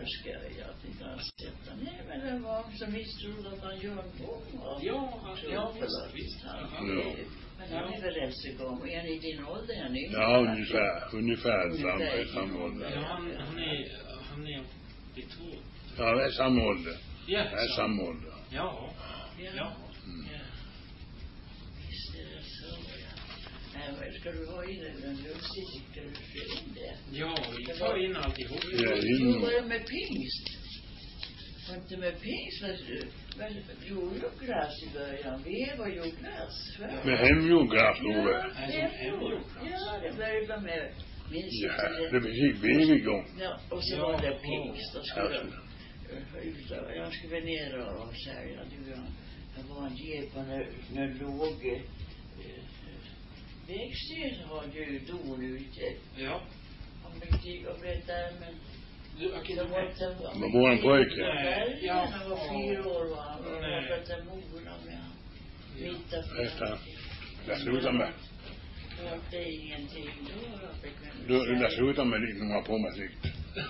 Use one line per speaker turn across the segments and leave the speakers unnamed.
skoj att inte han sätta. Nej, men det var som misstrodde att han gör en gång.
Ja, visst.
Men han är väl äldsegång. Är ni i din ålder? Är ni?
Ja, ungefär samma ålder.
Ja, han är 82.
Ja, det är samma ålder.
Ja,
det är samma ålder.
Ja.
Visst är det så, Nej, ska du ha in en lustig, ska du få in det?
Ja, vi tar in alltihop.
Hur var det med pingst? Var inte med pingst? Men jordgräs i början. Vi var jordgräs.
Med hemjordgräs, Ove.
Ja, det började med...
Ja, det begick vi igång.
Ja, och så var det pingst. Och jag skulle ner och säga att det var en gepa när låg... Vägsten har ju don ute.
Ja.
Om det gick och berätta, men...
Men våran pojke.
Ja, han var 4 år var han. Och jag pratade morna med han. Mitt efter.
Det slutar med.
Det är ingenting.
Det slutar med lite några på med sikt.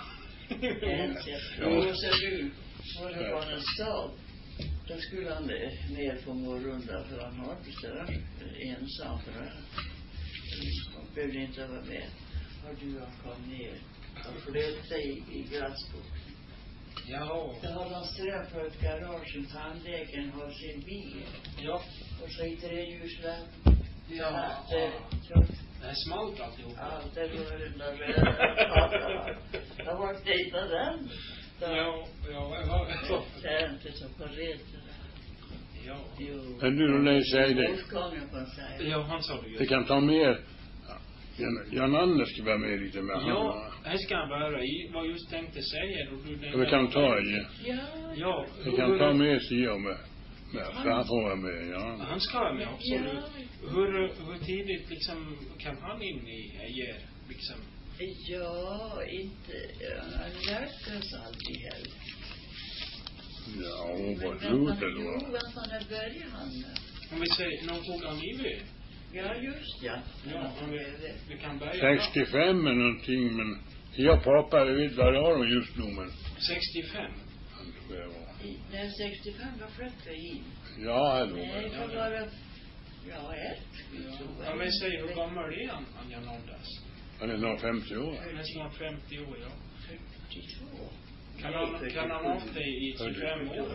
Och så du. Och det var en stad. Då skulle han ner på morgondag. För han har inte sådär ensam. För han behövde inte vara med. Och du har kommit ner. Och flöt i gräsboken.
Ja.
Då har de ström på ett garage. En tandläkaren har sin bil.
Ja.
Och så i 3-hjulsvagn.
Ja. Det är smalt alltihop.
Allt det var den där röda. Jag var dejtad den.
Ja.
Det är inte så på reten.
Ja.
Men du, när jag säger det.
Ja, han sa det ju.
Det kan ta mer. Jan Anders ska vara med lite med.
Ja, här ska han vara i. Vad just tänkte säga.
Det kan ta i.
Ja.
Det kan ta med sig och med. För han får vara med, ja.
Han ska vara med också. Hur tidigt liksom kan han in i er liksom?
Ja, inte. Han lärde oss aldrig heller.
Ja, vad slutet då?
Jo, vänta, när började han?
Om vi säger, någon tog han i vid?
Ja, just ja.
Ja, vi kan börja.
65 eller någonting, men jag pappa, jag vet vad det har just nu, men...
65?
När 65 då flyttade jag in.
Ja, hallå.
Nej, det var det... Ja,
Ja, men säg, hur gammal är han, Jan Anders?
Han är nog 50 år.
Han är snart 50 år, ja.
42.
Kan han ha dig i 25 år?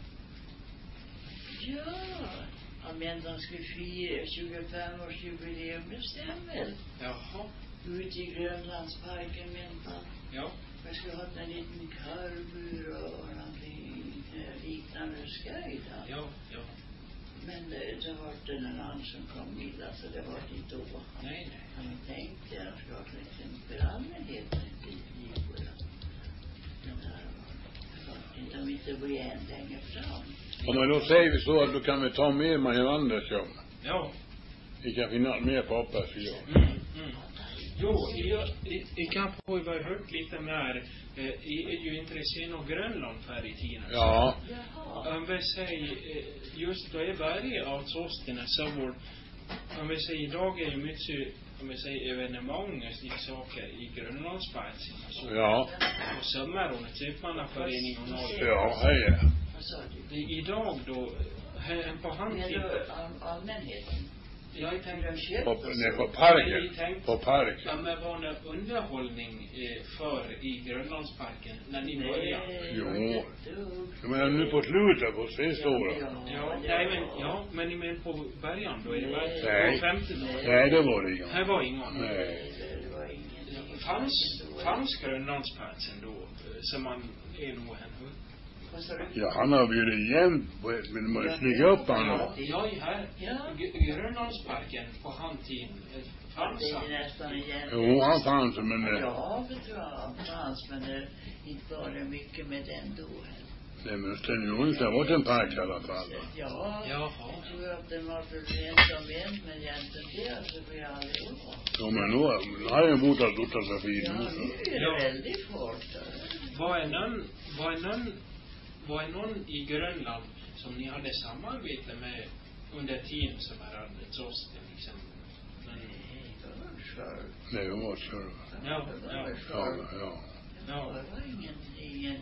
Ja. Han menade han skulle fira 25-årsjubileum, det stämmer.
Jaha.
Ute i Grönlandsparken menade han.
Ja.
Jag skulle ha en liten karbur och någonting liknande skoj då.
Ja.
Men det var inte en annan som kom illa, så det var inte då.
Nej.
Han tänkte att jag skulle ha för allmänheten inte gick på det. Inte om inte blir en längre fram.
Ja, men då säger vi så att du kan vi ta med mig och Anders, ja.
Ja.
Vi kan finna mer pappa, så ja.
Jo, jag kan få ju hört lite mer. Jag är ju intresserad av Grönland förr i tiden.
Ja.
Om vi säger, just då är varje av såsterna så vår, om vi säger idag är ju mycket, om vi säger evenemang och saker i Grönlandsparken.
Ja.
Och sommarrådet, köpmannaförening och något.
Ja, hej.
Det är idag då, här på handtid.
Allmänheten.
Jag tänkte
på parken. På parken.
Ja, men var det underhållning för i Grönlandsparken när ni började?
Jo. Men nu på slutet på sista året.
Ja, nej men men ni menar på början då är det väl på 50-talet?
Nej, det var det ingen.
Här var ingen.
Nej.
Fanns Grönlandsparken då som man är nog en.
Ja, han har bjudit igen, men man stiger upp han.
Ja, här. Grönlandsparken på handtid fanns han.
Jo, han fanns, men...
Ja, det tror jag han fanns, men det inte var det mycket med den då.
Nej, men det har inte varit en park i alla fall.
Ja, jag tror att den var för rent som vän, men egentligen det så blir jag aldrig bra.
Ja, men nu har jag bott att låta så fint.
Ja, nu är det väldigt fort.
Var är någon i Grönland som ni hade samarbete med under tiden som här hade trosten liksom?
Nej, det var själv.
Ja.
Det var ingen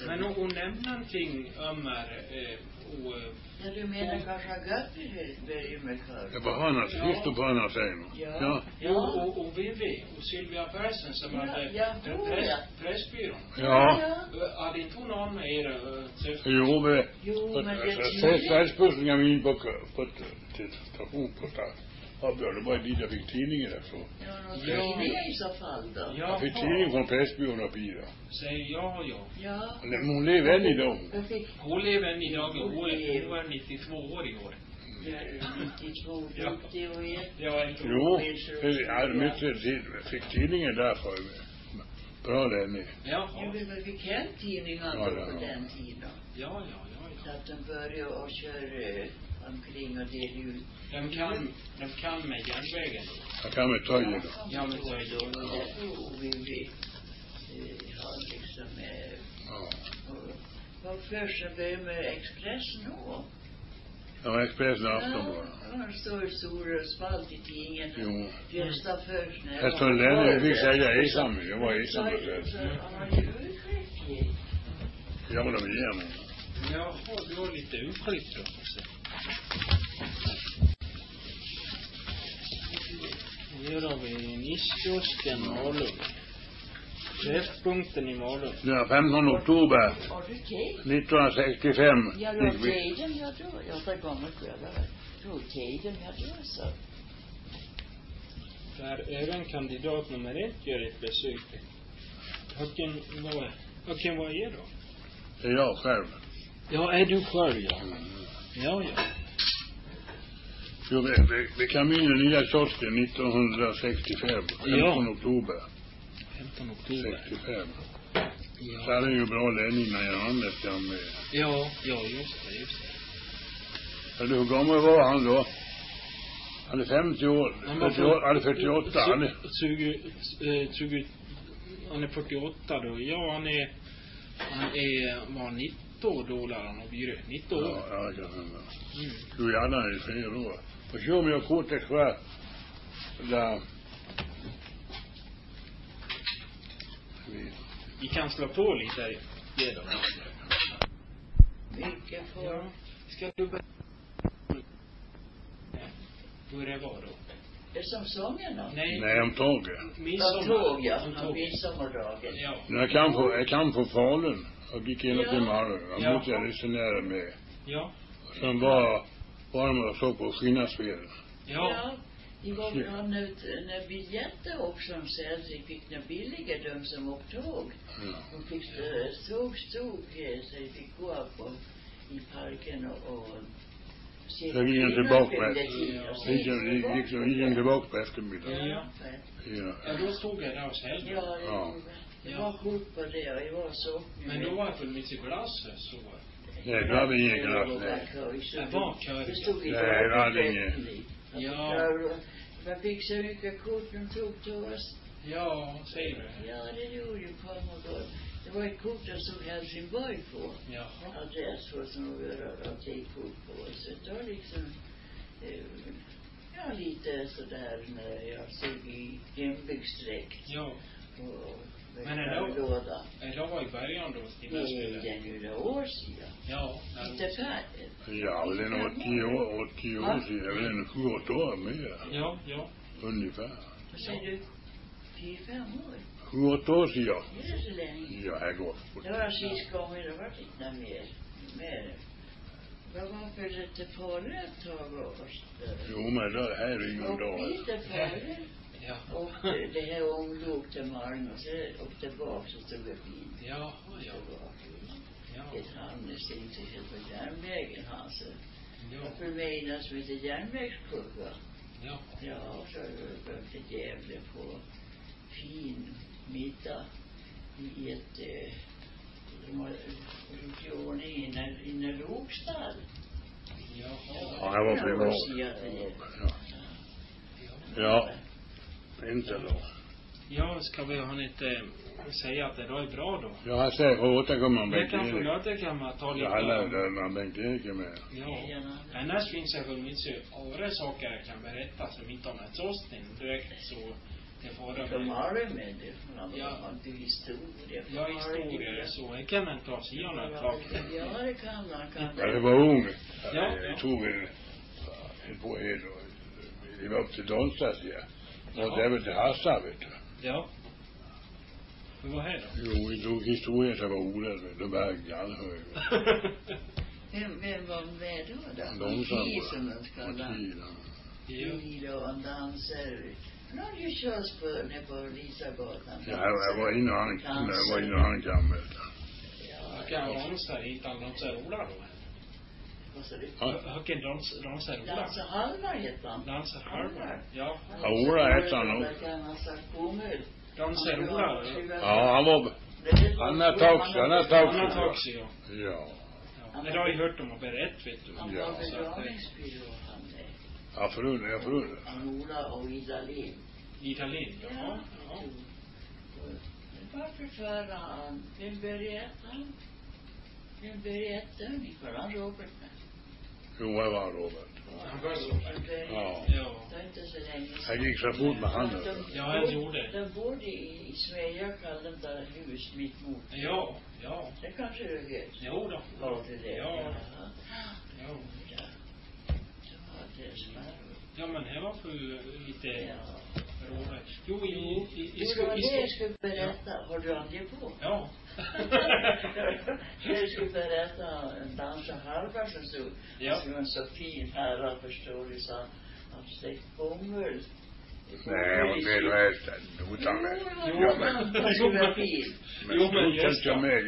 Men hon nämner någonting om
Ja, du menar kanske Göppi börjar med kvar?
Det var han, visst du på han säger nog.
Ja.
Ja.
och Vivi och Sylvia Persson som hade Pressbyrån.
Ja.
Hade inte hon någon med er
Jo, men Sverigesbussen vi in på station på stad. Ja, det var dit jag fick tidningen därifrån.
Ja, tidningen i så fall då.
Jag fick tidningen från Pressbyrån och Pira.
Säg ja.
Ja.
Men hon lever än idag.
Hon lever än idag och hon är 92 år i år.
Ja, 92, 90 och 1.
Jo, jag fick tidningen därför. Bra den.
Ja, men vi kan tidningarna på den tiden.
Ja.
Så att de börjar och kör omkring och delar ut.
De kan med järnvägen.
Jag kan med tåget.
Ja, med tåget.
Och vi har liksom vad först så börjar med Expressen då.
Ja, Expressen och Aftonbladet.
Ja, det står stora spalt i tidningen.
Jo.
Första först när
Jag står där, jag fick säga ensam. Jag var ensam. Ja, men de är igen.
Ja, det var lite utklipp då. Nu har vi Nischkiosken Malung. Träffpunkten i Malung.
Ja, 15 oktober
Har du tid?
1965.
Ja, du har tiden, ja då. Jag tar gammalt kväll. Du har tiden, ja då så.
Där även kandidat nummer 1 gör ett besök. Vilken var är då?
Det är jag själv.
Ja, är du själv, ja. Ja.
Jo, vi kom in i nya kiosken 1965. 15 oktober.
15 oktober.
65.
Ja.
Så är det ju bra länge när jag använde dem med.
Ja, just det.
Eller hur gammal var han då? Han är 50 år. Han är 48. Han är 48 då. Ja, han var 19 då lär han ha blivit. 19 år. Ja, det kan hända. Du är gärna i 4 år. Och se om jag kortet kvar. Där.
Vi kan slå på lite det då.
Vilka får?
Ja. Ska du börja? Hur det var då?
Det är som sången då?
Nej, om tåget.
Tåg, ja. Midsommardagen.
Ja.
Jag kan få Falun. Och gick in till Malmö. Jag måste resonera med.
Ja.
Och sen var de och så på Skinnasveden.
Ja.
Det var när biljetter också som säljs fick när billiga de som upptåg. De fick stod så de fick gå på i parken och se.
Så gick tillbaka på eftermiddagen.
Ja, då stod jag där och säljde.
Ja. Det var sjukt på det och det var så.
Men då var det väl lite glass så.
Nej, det hade ingen glass.
Det var kör.
Nej, det hade ingen.
Ja.
Man fick så mycket kort de tog till oss.
Ja, säger du.
Ja, det gjorde ju kom och gå. Det var ett kort som stod Helsingborg på.
Ja.
Adress för som vi rörde kort på. Så det var liksom lite sådär när jag såg i hembygdsdräkt.
Ja.
Men
då
var i början då?
Nej, det är ju några år sedan.
Ja.
Inte färdigt.
Ja, väl en 80 år sedan. Väl en 7-8 år mer.
Ja.
Ungefär.
Vad säger du? 4-5 år?
7-8 år sedan.
Det är så länge.
Ja, här går.
Det var sist gången det var lite mer. Vad var för lite före ett tag av oss?
Jo, men det här är ingen dag.
Och lite före.
Ja.
Och det här omlåg till morgon och så och tillbaka så stod det fint.
Ja.
Ett handels inte helt på järnvägen alltså.
Ja.
För mig någon som heter järnvägskurva.
Ja.
Ja, så har jag gått till Gävle på fin middag i ett region i en lokstall.
Ja, jag var privat. Ja. Inte då.
Ja, ska vi ha inte säga att det då är bra då?
Ja, jag säger återkomma med
Bengt Erik. Det kan förlåta kan man ta lite.
Ja, alla Bengt Erik är med.
Ja. Annars finns det väl mycket andra saker jag kan berätta som inte har med Torsten direkt så Det får de.
De har det med det. De
Ja.
har inte historia.
Ja, historia är så. Jag kan inte ta sig igenom ett tag.
Ja, det kan man.
Ja, det var ung.
Ja.
Jag tog en på en och det var upp till Donstads, ja. Och det var till Hassa, vet du.
Ja. Men vad här då?
Jo, vi drog historien så var Ola, de var gallhöga.
Vem var med då?
Långsamt.
Som de kallar. Bil och en dansare. Men har ju körts på nere på Risagatan.
Ja, jag var inne och han kan, vet du.
Jag kan dansa utan dansa Ola då.
Vad sa du?
Jag kan dansa Ola.
Dansa halvar heter han.
Dansa halvar? Ja.
Ja, Ola heter han nog.
Där kan han sagt bomull.
Dansa Ola?
Ja, han var... Han är taxi,
ja.
Ja.
Det har jag hört om att berätta, vet du.
Han var begravningsbyrå, han är.
Ja, förundrad.
Ola och Ida Lind.
Ida Lind, ja.
Varför förra han? Vem berättar ni för han Robert?
Jo, jag var Robert.
Han var så.
Ja.
Det är inte så länge sedan.
Jag gick så fort med handen.
Ja, han gjorde.
De bodde i Sveja, kallade de där hus mitt mot.
Ja.
Det kanske du vet.
Jo då.
Ja, det är det.
Ja.
Det är smärre.
Ja, men här var för lite roligt. Jo,
det var det jag skulle berätta. Har du aldrig på?
Ja.
Jag skulle berätta en dansa halva som stod.
Ja.
Det var en så fin herre, förstår du, sa han stekt bomull.
Nej, hon vill resta. Utan mig.
Jo, men han skulle vara fin.
Jo, men just
jag
det.
med.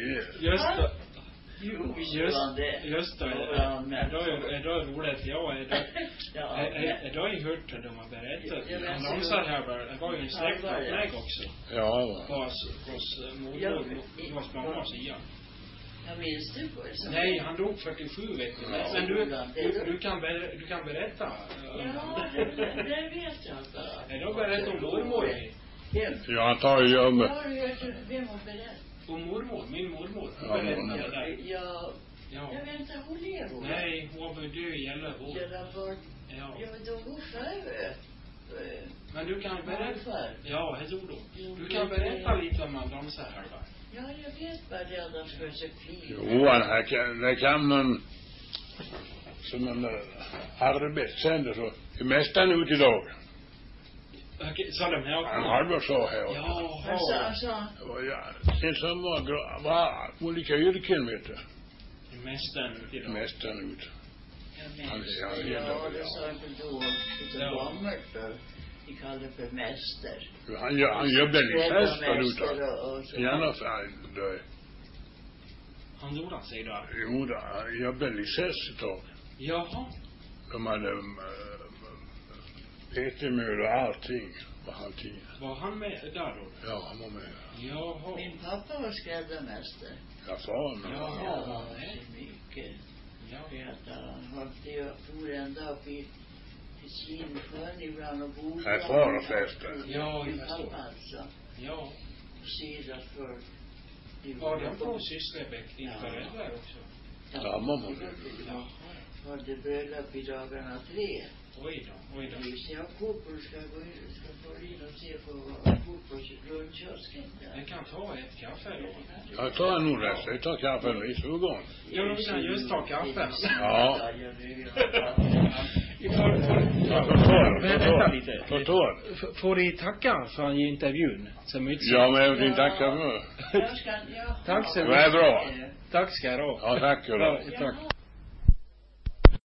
Just det. Då är roligt. Ja, då har jag hört att de har berättat. Han dansar här bara. Det var ju en släkt av mig också.
Ja,
Hos mormor, hos mammas sida.
Jag minns du på det?
Nej, han dog 47, vet du. Men du kan berätta.
Ja, det vet jag inte.
Är då berätta om mormor?
Ja, han tar ju om.
Vem har berättat?
Om mormor, min mormor.
Ja,
jag vet inte, hon lever.
Nej, hon var död i 11 år. Ja.
Ja, men då går före.
Men du kan berätta. Ja, det gjorde hon. Du kan berätta lite om man dansar här, va?
Ja, jag vet bara det att de ska så fint.
Jo, det kan någon som en arbetssänder så är mästaren ut idag.
Sa de här?
Han hade så här.
Ja, alltså.
Sen som var olika yrken, vet du.
Mästaren ut idag.
Mästaren ut.
Ja, det sa jag inte då. Lite gammalt då. Vi kallar det för mäster.
Han jobbade licens förut. Gärna för det.
Han gjorde han sig då?
Jo, han jobbade licens ett tag.
Jaha.
De hade petemöl och allting.
Var han med där då?
Ja, han var med.
Jaha.
Min pappa var skräddarmästare.
Jag sa men.
Ja, mycket. Jag vet att han hade for ända upp i Svinsjön ibland och bodde.
Här kvar de flesta.
Ja,
min
jag
pappa
förstår.
alltså.
Ja.
Sidan för.
Var de på Sysslebäck, din föräldrar också?
Ja, mamma.
Ja.
Var det bröllop i dagarna 3.
Oj då.
Hvis jag fotboll ska gå in, ska få in och se på fotbollsrundkiosken.
Jag kan ta ett kaffe då.
Jag tar nog det. Jag tar kaffe med i surgården.
Ja, de kan just ta kaffe.
Ja.
Vänta lite.
Förstår.
Får ni tacka för intervjun?
Ja, men jag vill tacka för.
Ja.
Tack så
mycket. Det är bra.
Tack ska du ha.
Ja, tack.
Tack.